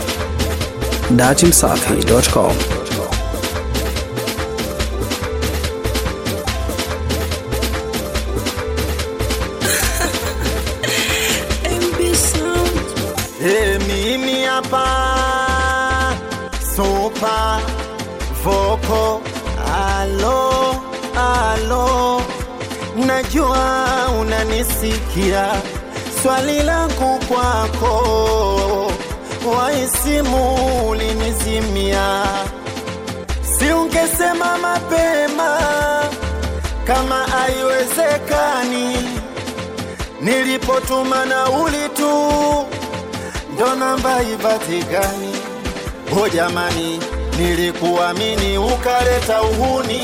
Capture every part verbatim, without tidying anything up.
dati msafi dot com. Hey, mimi hapa super vocal, alo alo, najua unanisikia. Swali langu kwako, waisimu ulinizimia. Si ungesema mapema kama haiwezekani. Nilipotuma nauli tu ndo namba ipatikani. O jamani, nilikuamini ukaleta uhuni.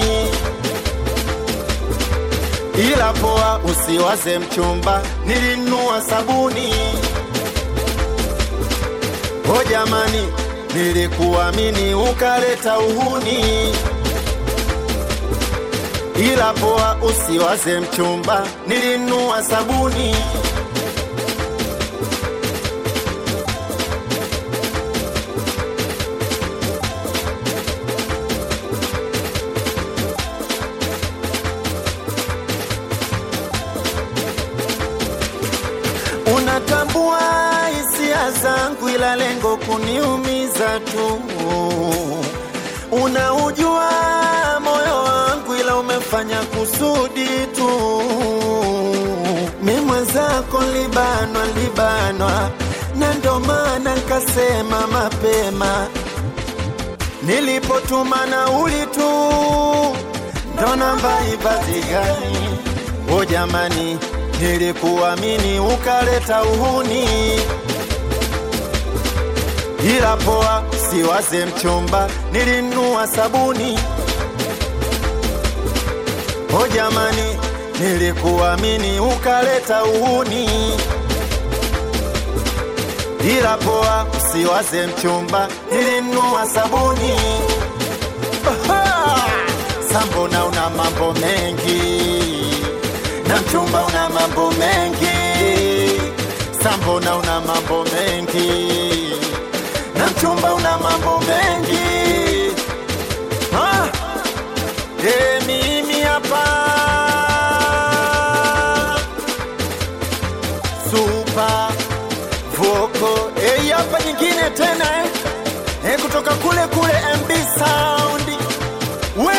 Ila poa usiwaze mchumba, nilinunua sabuni. O jamani, nilikuamini ukaleta uhuni. Ila poa usiwaze mchumba, nilinunua sabuni. Unatambua hisia zangu ila lengo kuniumiza tu. Unaujua moyo wangu ila umefanya kusudi tu. Mimi mwenzako libanwa libanwa, na ndo maana nikasema mapema. Nilipotuma nauli tu ndo namba ipatikani. O jamani, nilikuamini ukaleta uhuni. Ila poa siwaze mchumba, nilinunua sabuni. O jamani, nilikuamini ukaleta uhuni. Ila poa siwaze mchumba, nilinunua sabuni. Sambona una mambo mengi, na mchumba una mambo mengi. Sambona una mambo mengi, na mchumba una mambo mengi. Ah, hey, mimi hapa super vocal. Hey, hapa nyingine tena eh. Hey, kutoka kule kule M B Sound. We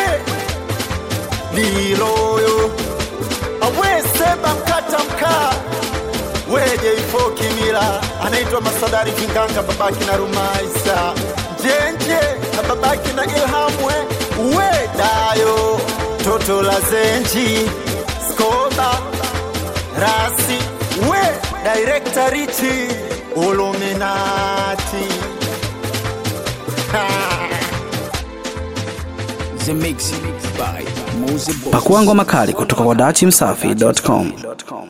Liloyo awe seba mkata mkaa. Weje ifo kimila, anaitwa Masadari Kinganga, babaki na Rumaisa Njenje, na babaki na Ilhamwe. We Dayo Toto la Zenji Skoba Rasi. We Director Richi Illuminati. The Mix by Mose Boss. Pakua ngoma kali kutoka kwa dati msafi dot com.